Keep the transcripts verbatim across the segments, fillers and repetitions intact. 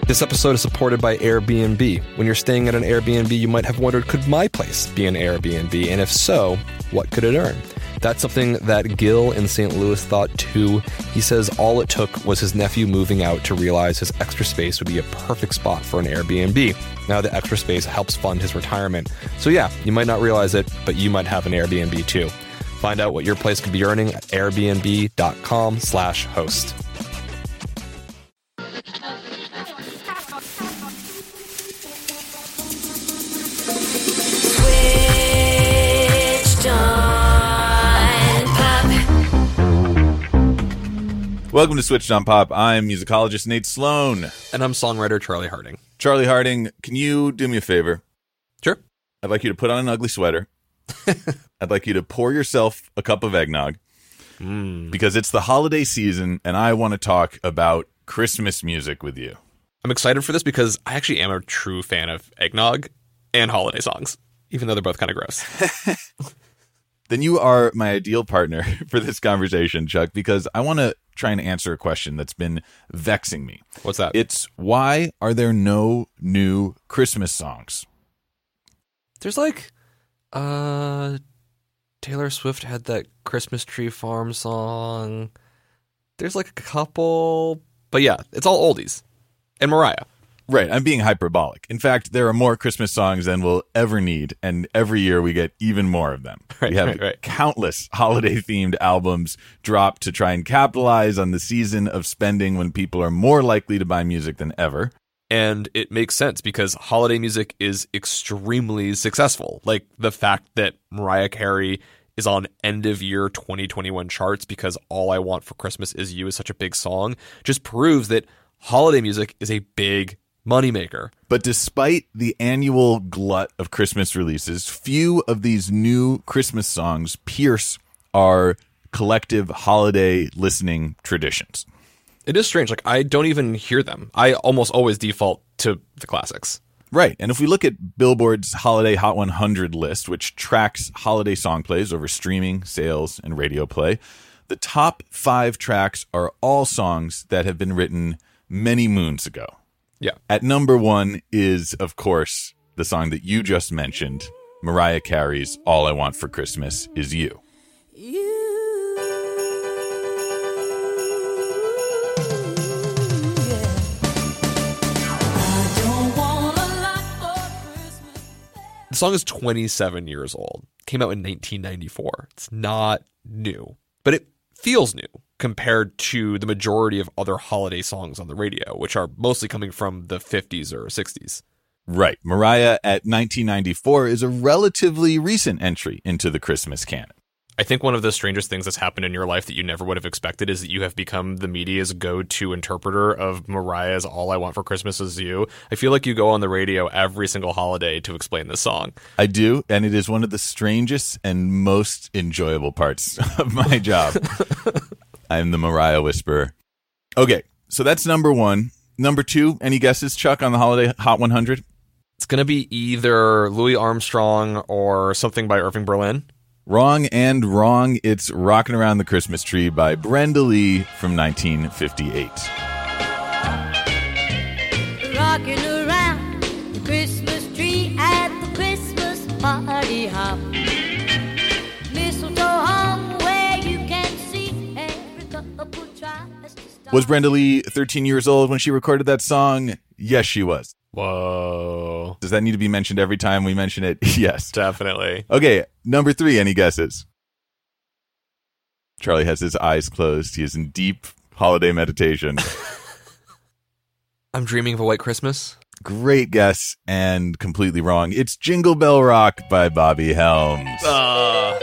This episode is supported by Airbnb. When you're staying at an Airbnb, you might have wondered, could my place be an Airbnb? And if so, what could it earn? That's something that Gil in Saint Louis thought too. He says all it took was his nephew moving out to realize his extra space would be a perfect spot for an Airbnb. Now the extra space helps fund his retirement. So yeah, you might not realize it, but you might have an Airbnb too. Find out what your place could be earning at airbnb.com slash host. Welcome to Switched on Pop. I'm musicologist Nate Sloan. And I'm songwriter Charlie Harding. Charlie Harding, can you do me a favor? Sure. I'd like you to put on an ugly sweater. I'd like you to pour yourself a cup of eggnog. Mm. Because it's the holiday season, and I want to talk about Christmas music with you. I'm excited for this because I actually am a true fan of eggnog and holiday songs, even though they're both kind of gross. Then you are my ideal partner for this conversation, Chuck, because I want to try and answer a question that's been vexing me. What's that? It's, why are there no new Christmas songs? There's like, uh, Taylor Swift had that Christmas Tree Farm song. There's like a couple, but yeah, it's all oldies. And Mariah. Right, I'm being hyperbolic. In fact, there are more Christmas songs than we'll ever need, and every year we get even more of them. Right, we have right, right. countless holiday-themed albums dropped to try and capitalize on the season of spending when people are more likely to buy music than ever. And it makes sense because holiday music is extremely successful. Like the fact that Mariah Carey is on end-of-year twenty twenty-one charts because All I Want for Christmas Is You is such a big song just proves that holiday music is a big moneymaker. But despite the annual glut of Christmas releases, few of these new Christmas songs pierce our collective holiday listening traditions. It is strange. Like, I don't even hear them. I almost always default to the classics. Right. And if we look at Billboard's Holiday Hot one hundred list, which tracks holiday song plays over streaming, sales, and radio play, the top five tracks are all songs that have been written many moons ago. Yeah. At number one is, of course, the song that you just mentioned, Mariah Carey's All I Want for Christmas Is You. You, yeah. I don't want a lot for Christmas. The song is twenty-seven years old. Came out in nineteen ninety-four. It's not new, but it feels new compared to the majority of other holiday songs on the radio, which are mostly coming from the fifties or sixties. Right. Mariah at nineteen ninety-four is a relatively recent entry into the Christmas canon. I think one of the strangest things that's happened in your life that you never would have expected is that you have become the media's go-to interpreter of Mariah's All I Want for Christmas Is You. I feel like you go on the radio every single holiday to explain this song. I do, and it is one of the strangest and most enjoyable parts of my job. I'm the Mariah Whisperer. Okay, so that's number one. Number two, any guesses, Chuck, on the Holiday Hot one hundred? It's going to be either Louis Armstrong or something by Irving Berlin. Wrong and wrong. It's Rockin' Around the Christmas Tree by Brenda Lee from nineteen fifty-eight. Rocking around the Christmas tree at the Christmas party hop. Mistletoe hung where you can see every couple tries to stop. Was Brenda Lee thirteen years old when she recorded that song? Yes, she was. Whoa. Does that need to be mentioned every time we mention it? Yes. Definitely. Okay, number three, any guesses? Charlie has his eyes closed. He is in deep holiday meditation. I'm Dreaming of a White Christmas. Great guess and completely wrong. It's Jingle Bell Rock by Bobby Helms. Uh,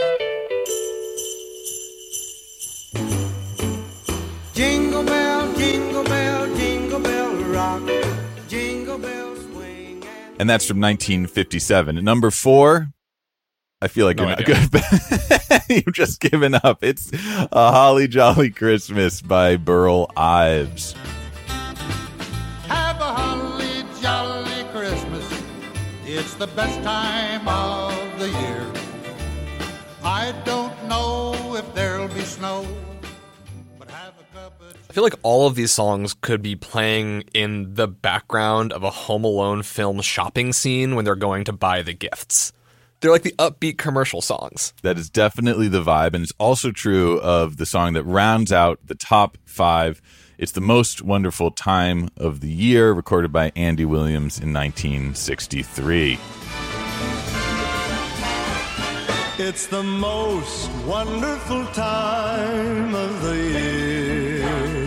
Jingle bell, jingle bell, jingle bell rock. Jingle bell swing. And And that's from nineteen fifty-seven. At number four, I feel like No you're not idea. good. You've just given up. It's A Holly Jolly Christmas by Burl Ives. have a holly jolly Christmas. It's the best time of the year. I don't know if there'll be snow, but have a cup of I feel like all of these songs could be playing in the background of a Home Alone film shopping scene when they're going to buy the gifts. They're like the upbeat commercial songs. That is definitely the vibe, and it's also true of the song that rounds out the top five. It's the most wonderful time of the year, recorded by Andy Williams in nineteen sixty-three. It's the most wonderful time of the year,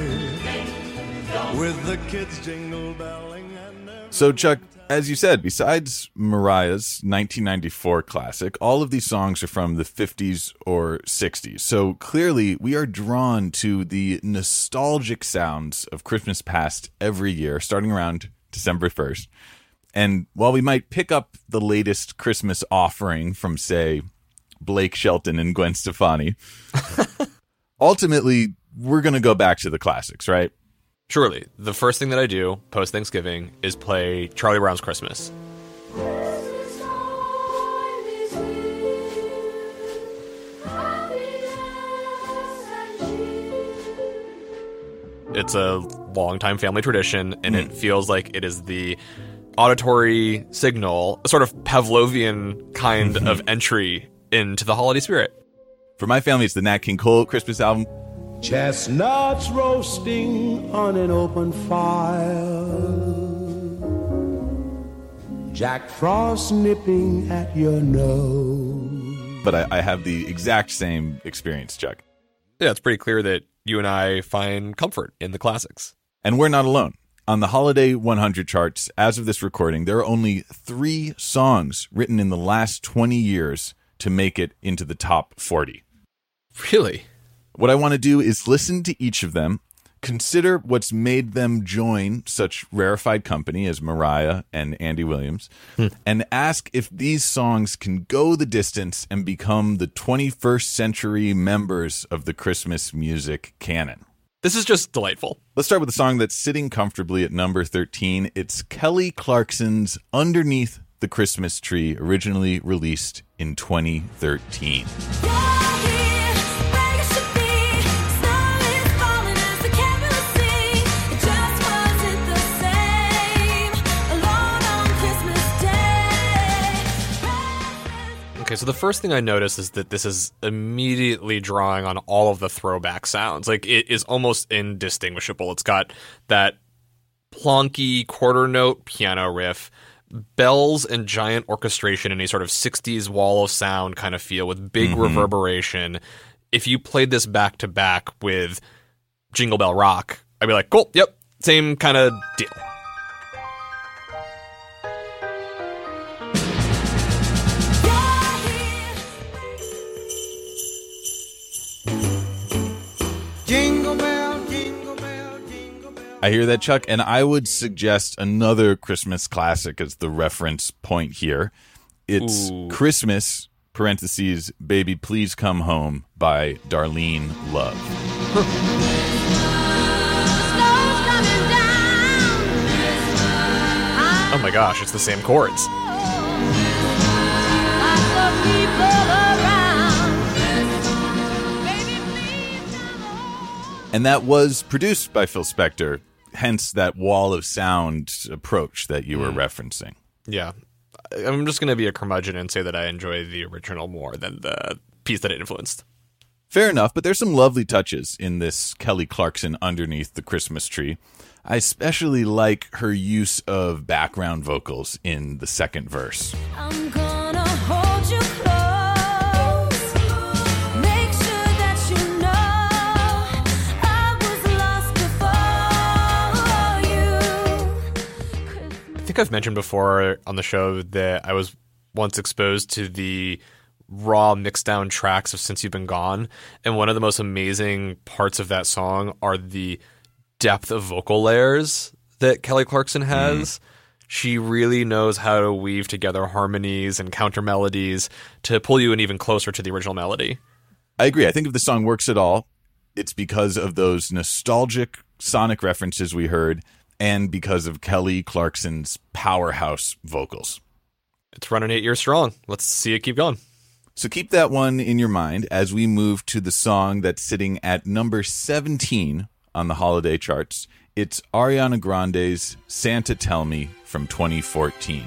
with the kids jingle belling and every- So, Chuck, as you said, besides Mariah's nineteen ninety-four classic, all of these songs are from the fifties or sixties. So clearly we are drawn to the nostalgic sounds of Christmas past every year, starting around December first. And while we might pick up the latest Christmas offering from, say, Blake Shelton and Gwen Stefani, ultimately, we're going to go back to the classics, right? Surely, the first thing that I do post-Thanksgiving is play Charlie Brown's Christmas. It's a long-time family tradition, and mm. it feels like it is the auditory signal, a sort of Pavlovian kind of entry into the holiday spirit. For my family, it's the Nat King Cole Christmas album. Chestnuts roasting on an open fire, Jack Frost nipping at your nose. But I, I have the exact same experience, Chuck. Yeah, it's pretty clear that you and I find comfort in the classics. And we're not alone. On the Holiday one hundred charts, as of this recording, there are only three songs written in the last twenty years to make it into the top forty. Really? What I want to do is listen to each of them, consider what's made them join such rarefied company as Mariah and Andy Williams, hmm. and ask if these songs can go the distance and become the twenty-first century members of the Christmas music canon. This is just delightful. Let's start with a song that's sitting comfortably at number thirteen. It's Kelly Clarkson's Underneath the Christmas Tree, originally released in twenty thirteen. Okay, so the first thing I notice is that this is immediately drawing on all of the throwback sounds. Like, it is almost indistinguishable. It's got that plonky quarter note piano riff, bells and giant orchestration in a sort of sixties wall of sound kind of feel with big mm-hmm. reverberation. If you played this back to back with Jingle Bell Rock, I'd be like, cool, yep, same kind of deal. I hear that, Chuck, and I would suggest another Christmas classic as the reference point here. It's Ooh. Christmas, parentheses, Baby Please Come Home by Darlene Love. Oh my gosh, it's the same chords. And that was produced by Phil Spector, hence that wall of sound approach that you were mm. referencing. Yeah. I'm just going to be a curmudgeon and say that I enjoy the original more than the piece that it influenced. Fair enough, but there's some lovely touches in this Kelly Clarkson Underneath the Christmas Tree. I especially like her use of background vocals in the second verse. I'm gonna hold you close, make sure that you know I was lost before you. I think I've mentioned before on the show that I was once exposed to the raw mixed down tracks of Since You've Been Gone, and one of the most amazing parts of that song are the depth of vocal layers that Kelly Clarkson has. Mm. She really knows how to weave together harmonies and counter melodies to pull you in even closer to the original melody. I agree. I think if the song works at all, it's because of those nostalgic sonic references we heard and because of Kelly Clarkson's powerhouse vocals. It's running eight years strong. Let's see it keep going. So keep that one in your mind as we move to the song that's sitting at number seventeen on the holiday charts. It's Ariana Grande's Santa Tell Me from twenty fourteen.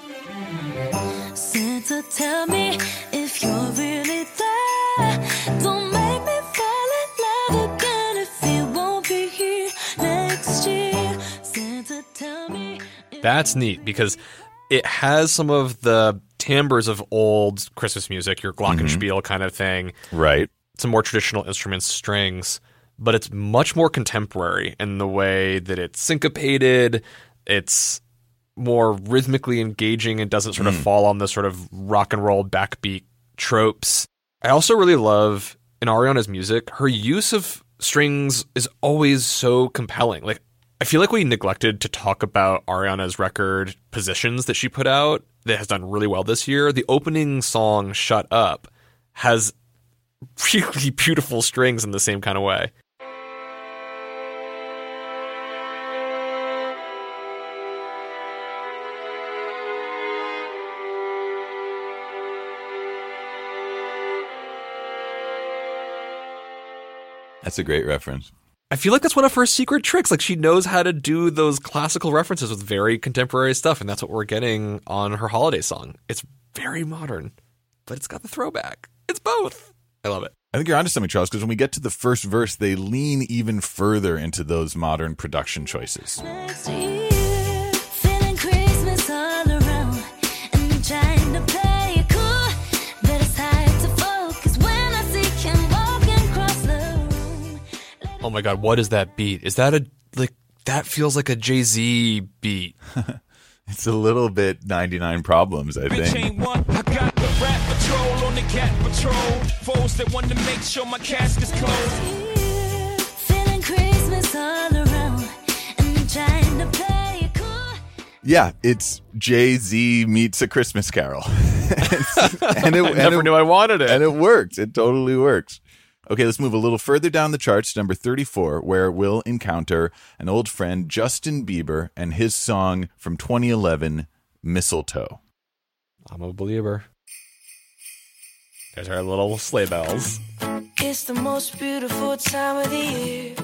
Santa, tell me if you're really there. Don't make me fall in love again if you won't be here next year. Santa, tell me. That's neat because it has some of the timbres of old Christmas music, your glockenspiel mm-hmm. kind of thing. Right. Some more traditional instruments, strings, but it's much more contemporary in the way that it's syncopated. It's more rhythmically engaging and doesn't sort of mm. fall on the sort of rock and roll backbeat tropes. I also really love in Ariana's music, her use of strings is always so compelling. Like, I feel like we neglected to talk about Ariana's record Positions that she put out that has done really well this year. The opening song, Shut Up, has really beautiful strings in the same kind of way. That's a great reference. I feel like that's one of her secret tricks. Like, she knows how to do those classical references with very contemporary stuff, and that's what we're getting on her holiday song. It's very modern, but it's got the throwback. It's both. I love it. I think you're onto something, Charles, because when we get to the first verse, they lean even further into those modern production choices. Next year, feeling Christmas all around, and I'm trying to play it cool, but it's hard to focus when I see him walking across the room. Oh my God, what is that beat? Is that a, like, that feels like a Jay-Z beat. It's a little bit ninety-nine Problems, I think. I got the rap patrol on the cat patrol. Foes that want to make sure my casket's closed. Feeling Christmas all around, and I'm trying to play it cool. Yeah, it's Jay-Z meets A Christmas Carol. and it, I never and it, knew I wanted it. And it works. It totally works. Okay, let's move a little further down the charts, number thirty-four, where we'll encounter an old friend, Justin Bieber, and his song from twenty eleven, Mistletoe. I'm a believer. There's our little sleigh bells. It's the most beautiful time of the year.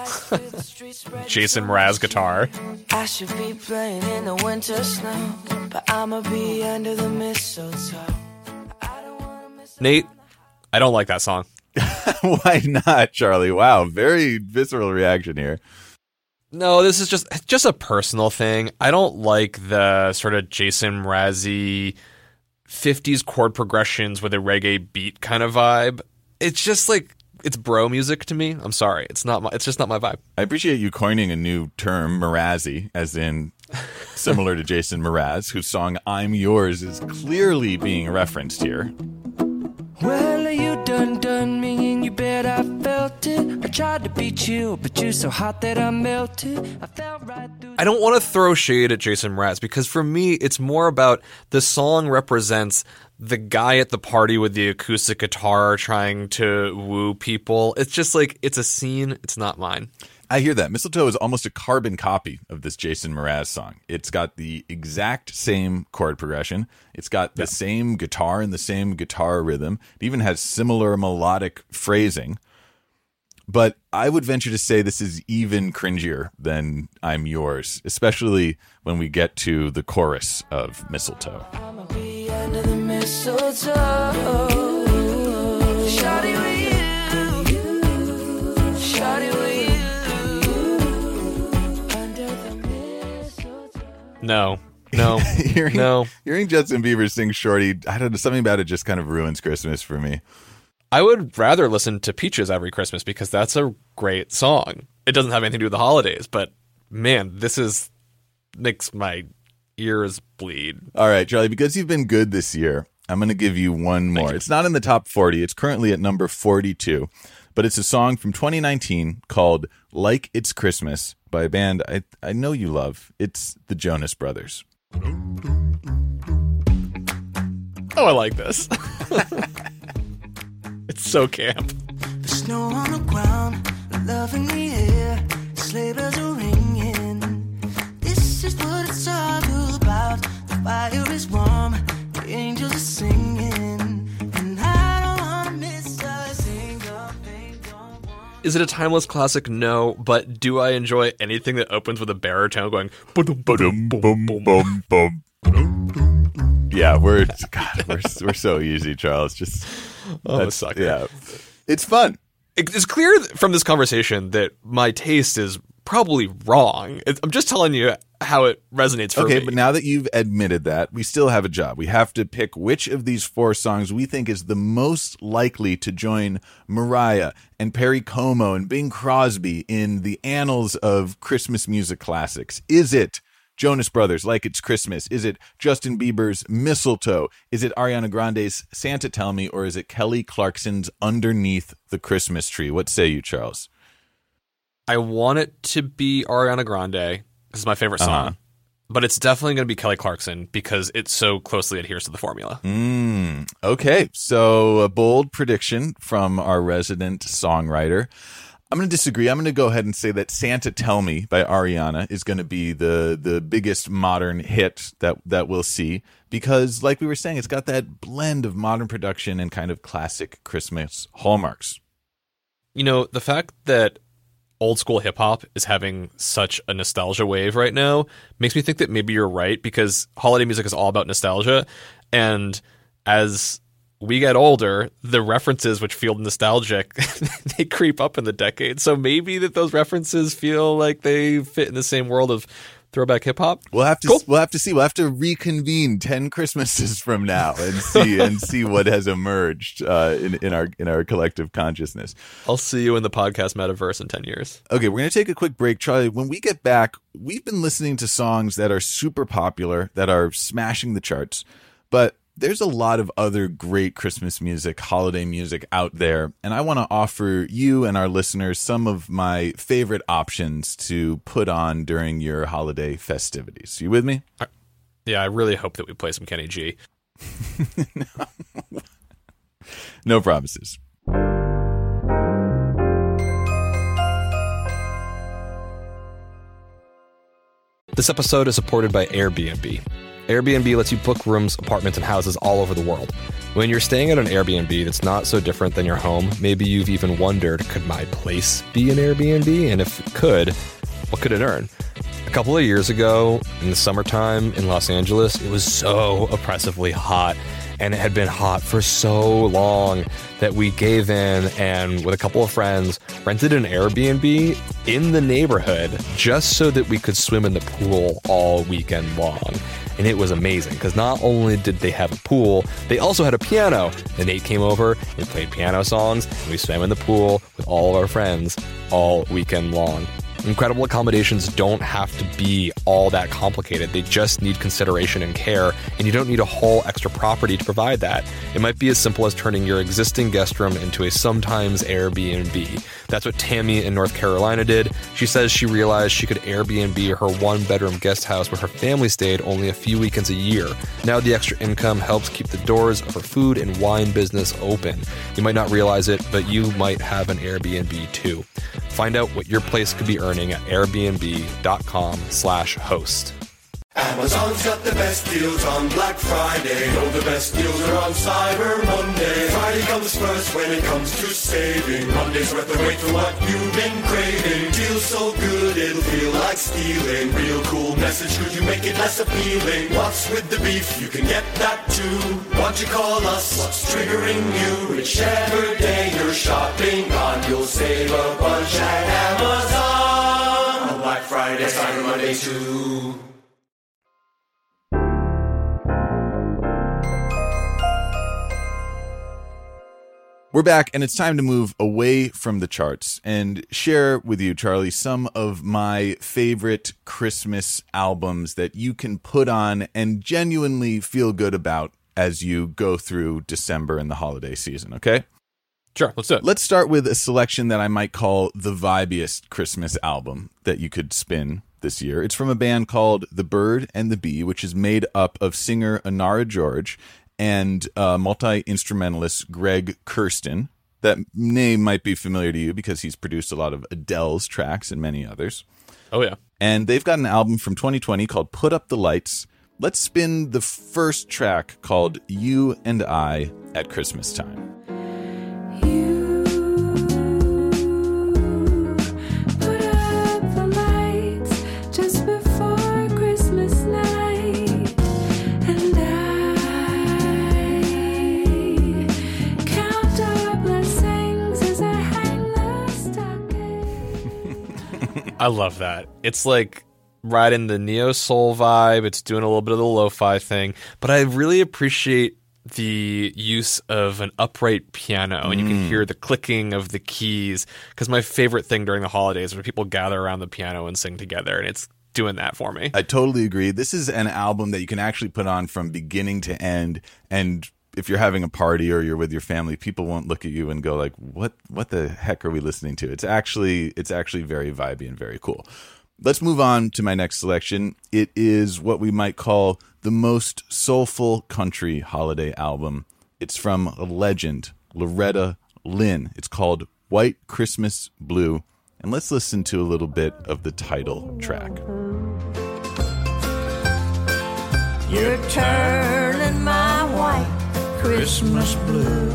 Jason Mraz guitar. I should be playing in the winter snow, but I'ma be under the mistletoe. I don't wanna miss Nate, I don't like that song. Why not, Charlie? Wow, very visceral reaction here. No, this is just just a personal thing. I don't like the sort of Jason Mrazzy fifties chord progressions with a reggae beat kind of vibe. It's just like, it's bro music to me. I'm sorry. It's not my, it's just not my vibe. I appreciate you coining a new term, Mrazzy, as in similar to Jason Mraz, whose song I'm Yours is clearly being referenced here. Well, you done done me and you bet I felt it. I tried to beat you, but you're so hot that I melted. I fell right through. I don't want to throw shade at Jason Mraz because for me, it's more about the song represents the guy at the party with the acoustic guitar trying to woo people. It's just like, it's a scene. It's not mine. I hear that. Mistletoe is almost a carbon copy of this Jason Mraz song. It's got the exact same chord progression. It's got the yeah. same guitar and the same guitar rhythm. It even has similar melodic phrasing. But I would venture to say this is even cringier than I'm Yours, especially when we get to the chorus of Mistletoe. I'ma be under the mistletoe. Shawty with you. Shawty with you. No, no, hearing, no. Hearing Justin Bieber sing Shorty, I don't know, something about it just kind of ruins Christmas for me. I would rather listen to Peaches every Christmas because that's a great song. It doesn't have anything to do with the holidays, but man, this is makes my ears bleed. All right, Charlie, because you've been good this year, I'm going to give you one more. It's not in the top forty. It's currently at number forty-two, but it's a song from twenty nineteen called Like It's Christmas by a band I, I know you love. It's the Jonas Brothers. Oh, I like this. It's so camp. The snow on the ground, love in the air, sleigh bells are ringing. This is what it's all about. The fire is warm, the angels are singing, and I don't wanna miss a single thing. Don't wanna Is it a timeless classic? No, but do I enjoy anything that opens with a baritone going ba-dum, ba-dum, Boom, boom, boom, boom. Yeah, we're God, we're we're so easy, Charles. Just Oh, that's- sucker. yeah, it's fun. It's clear from this conversation that my taste is probably wrong. It's- I'm just telling you how it resonates for Okay, me. but now that you've admitted that, we still have a job. We have to pick which of these four songs we think is the most likely to join Mariah and Perry Como and Bing Crosby in the annals of Christmas music classics. Is it Jonas Brothers, Like It's Christmas? Is it Justin Bieber's Mistletoe? Is it Ariana Grande's Santa Tell Me? Or is it Kelly Clarkson's Underneath the Christmas Tree? What say you, Charles? I want it to be Ariana Grande. This is my favorite song. Uh-huh. But it's definitely going to be Kelly Clarkson because it so closely adheres to the formula. Mm, okay, so a bold prediction from our resident songwriter. I'm going to disagree. I'm going to go ahead and say that Santa Tell Me by Ariana is going to be the the biggest modern hit that, that we'll see because, like we were saying, it's got that blend of modern production and kind of classic Christmas hallmarks. You know, the fact that old school hip hop is having such a nostalgia wave right now makes me think that maybe you're right because holiday music is all about nostalgia. And as we get older, the references which feel nostalgic, they creep up in the decade. So maybe that those references feel like they fit in the same world of throwback hip hop. We'll have to Cool. we'll have to see. We'll have to reconvene ten Christmases from now and see and see what has emerged uh, in in our in our collective consciousness. I'll see you in the podcast metaverse in ten years. Okay, we're going to take a quick break. Charlie, when we get back, we've been listening to songs that are super popular, that are smashing the charts, but there's a lot of other great Christmas music, holiday music out there, and I want to offer you and our listeners some of my favorite options to put on during your holiday festivities. You with me? Yeah, I really hope that we play some Kenny G. No promises. This episode is supported by Airbnb. Airbnb lets you book rooms, apartments, and houses all over the world. When you're staying at an Airbnb that's not so different than your home, maybe you've even wondered, could my place be an Airbnb? And if it could, what could it earn? A couple of years ago, in the summertime in Los Angeles, it was so oppressively hot. And it had been hot for so long that we gave in and with a couple of friends rented an Airbnb in the neighborhood just so that we could swim in the pool all weekend long. And it was amazing because not only did they have a pool, they also had a piano. And Nate came over and played piano songs and we swam in the pool with all of our friends all weekend long. Incredible accommodations don't have to be all that complicated. They just need consideration and care, and you don't need a whole extra property to provide that. It might be as simple as turning your existing guest room into a sometimes Airbnb. That's what Tammy in North Carolina did. She says she realized she could Airbnb her one-bedroom guest house where her family stayed only a few weekends a year. Now the extra income helps keep the doors of her food and wine business open. You might not realize it, but you might have an Airbnb too. Find out what your place could be earning at airbnb.com slash host. Amazon's got the best deals on Black Friday. Oh, the best deals are on Cyber Monday. Friday comes first when it comes to saving. Monday's worth the wait for what you've been craving. Deals so good it'll feel like stealing. Real cool message, could you make it less appealing? What's with the beef? You can get that too. Why'd you call us? What's triggering you? Whichever day you're shopping on, you'll save a bunch at Amazon. On Black Friday, Cyber Monday too. We're back, and it's time to move away from the charts and share with you, Charlie, some of my favorite Christmas albums that you can put on and genuinely feel good about as you go through December and the holiday season, okay? Sure, let's do it. Let's start with a selection that I might call the vibiest Christmas album that you could spin this year. It's from a band called The Bird and the Bee, which is made up of singer Anara George and uh, multi-instrumentalist Greg Kurstin. That name might be familiar to you because he's produced a lot of Adele's tracks and many others. Oh, yeah. And they've got an album from twenty twenty called Put Up the Lights. Let's spin the first track called You and I at Christmas Time. You I love that. It's like riding the neo soul vibe. It's doing a little bit of the lo-fi thing, but I really appreciate the use of an upright piano, and you can hear the clicking of the keys, because my favorite thing during the holidays is when people gather around the piano and sing together, and it's doing that for me. I totally agree. This is an album that you can actually put on from beginning to end, and if you're having a party or you're with your family, people won't look at you and go like, what what the heck are we listening to? It's actually it's actually very vibey and very cool. Let's move on to my next selection. It is what we might call the most soulful country holiday album. It's from a legend, Loretta Lynn. It's called White Christmas Blue. And let's listen to a little bit of the title track. You're turning my white Christmas blue.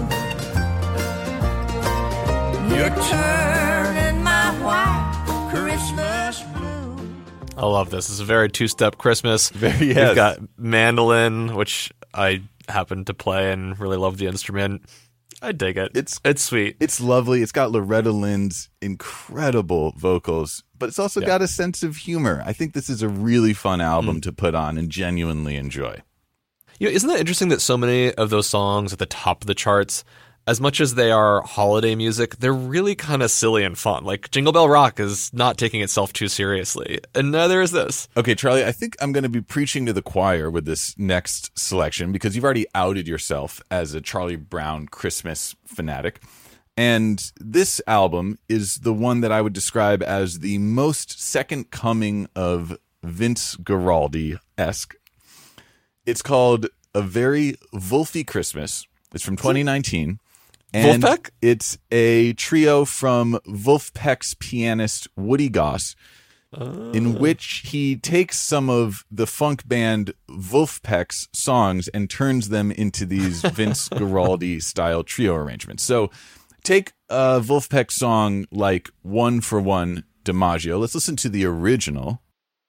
You're turning my white Christmas blue. I love this. It's a very two-step Christmas. Very, yes. We've got mandolin, which I happen to play and really love the instrument. I dig it. It's it's sweet. It's lovely. It's got Loretta Lynn's incredible vocals, but it's also Yeah. got a sense of humor. I think this is a really fun album mm. to put on and genuinely enjoy. You know, isn't that interesting that so many of those songs at the top of the charts, as much as they are holiday music, they're really kind of silly and fun. Like Jingle Bell Rock is not taking itself too seriously, and neither is this. Okay, Charlie, I think I'm going to be preaching to the choir with this next selection because you've already outed yourself as a Charlie Brown Christmas fanatic. And this album is the one that I would describe as the most second coming of Vince Guaraldi-esque. It's called A Very Wolfy Christmas. It's from twenty nineteen. And Wolfpack? It's a trio from Wolfpack's pianist Woody Goss, uh. in which he takes some of the funk band Wolfpack's songs and turns them into these Vince Guaraldi style trio arrangements. So take a Wolfpack song like One for One DiMaggio. Let's listen to the original.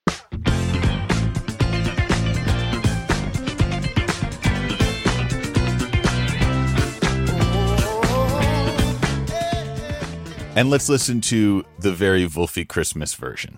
And let's listen to the Very Wolfy Christmas version.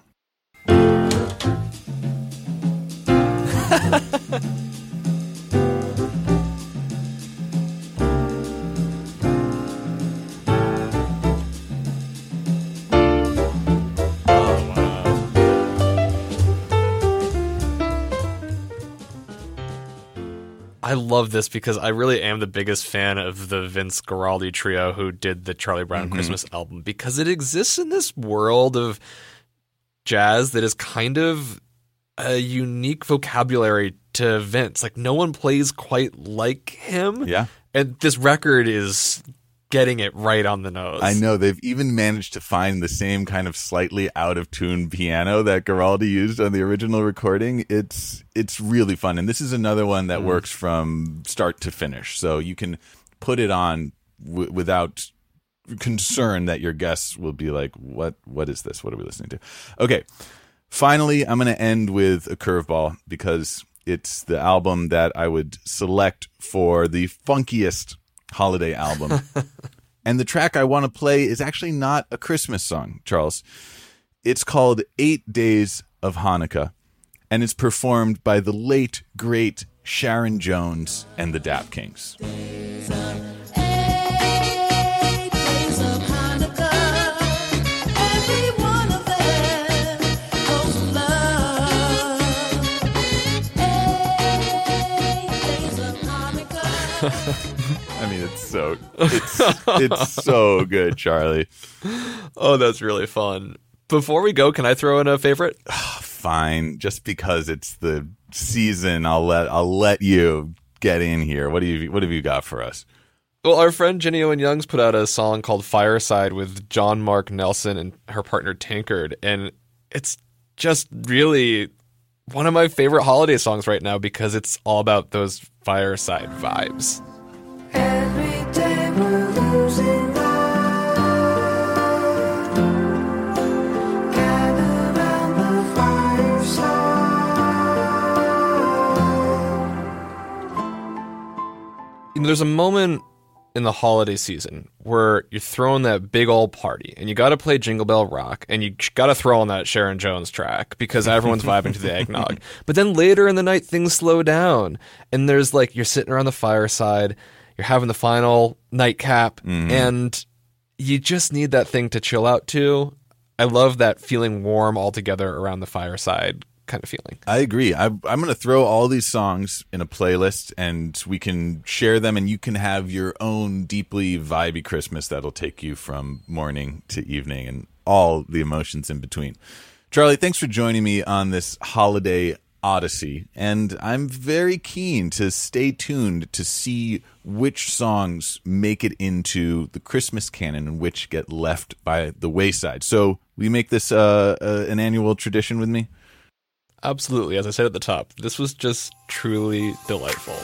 I love this because I really am the biggest fan of the Vince Guaraldi trio who did the Charlie Brown mm-hmm. Christmas album, because it exists in this world of jazz that is kind of a unique vocabulary to Vince. Like, no one plays quite like him. Yeah. And this record is getting it right on the nose. I know. They've even managed to find the same kind of slightly out of tune piano that Guaraldi used on the original recording. It's it's really fun. And this is another one that mm. works from start to finish. So you can put it on w- without concern that your guests will be like, what what is this? What are we listening to? Okay. Finally, I'm going to end with a curveball because it's the album that I would select for the funkiest holiday album. And the track I want to play is actually not a Christmas song, Charles. It's called Eight Days of Hanukkah, and it's performed by the late, great Sharon Jones and the Dap Kings. I mean, it's so it's it's so good, Charlie. Oh, that's really fun. Before we go, can I throw in a favorite? Fine, just because it's the season, I'll let I'll let you get in here. What do you what have you got for us? Well, our friend Jenny Owen Youngs put out a song called Fireside with John Mark Nelson and her partner Tankard, and it's just really one of my favorite holiday songs right now because it's all about those fireside vibes. Every day we're losing love. Gather round the fireside. You know, there's a moment in the holiday season where you're throwing that big old party and you got to play Jingle Bell Rock and you got to throw on that Sharon Jones track because everyone's vibing to the eggnog. But then later in the night, things slow down and there's like, you're sitting around the fireside, you're having the final nightcap, mm-hmm. and you just need that thing to chill out to. I love that feeling warm all together around the fireside kind of feeling. I agree. I, I'm going to throw all these songs in a playlist and we can share them and you can have your own deeply vibey Christmas that'll take you from morning to evening and all the emotions in between. Charlie, thanks for joining me on this holiday odyssey. And I'm very keen to stay tuned to see which songs make it into the Christmas canon and which get left by the wayside. So will you make this uh, uh, an annual tradition with me? Absolutely. As I said at the top, this was just truly delightful.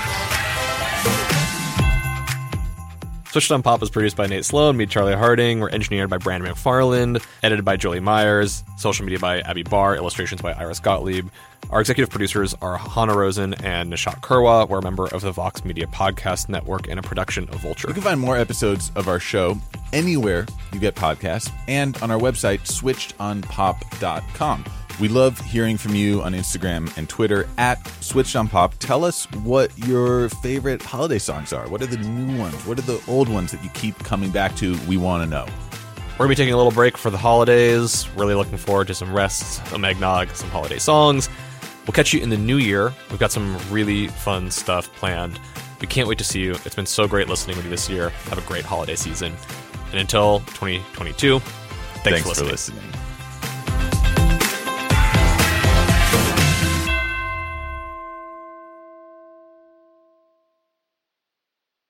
Switched on Pop is produced by Nate Sloan, me, Charlie Harding. We're engineered by Brandon McFarland, edited by Jolie Myers, social media by Abby Barr, illustrations by Iris Gottlieb. Our executive producers are Hannah Rosen and Nishat Kurwa. We're a member of the Vox Media Podcast Network and a production of Vulture. You can find more episodes of our show anywhere you get podcasts and on our website, switched on pop dot com. We love hearing from you on Instagram and Twitter at SwitchedOnPop. Tell us what your favorite holiday songs are. What are the new ones? What are the old ones that you keep coming back to? We want to know. We're going to be taking a little break for the holidays. Really looking forward to some rest, some eggnog, some holiday songs. We'll catch you in the new year. We've got some really fun stuff planned. We can't wait to see you. It's been so great listening with you this year. Have a great holiday season. And until twenty twenty-two, thanks, thanks for listening. For listening.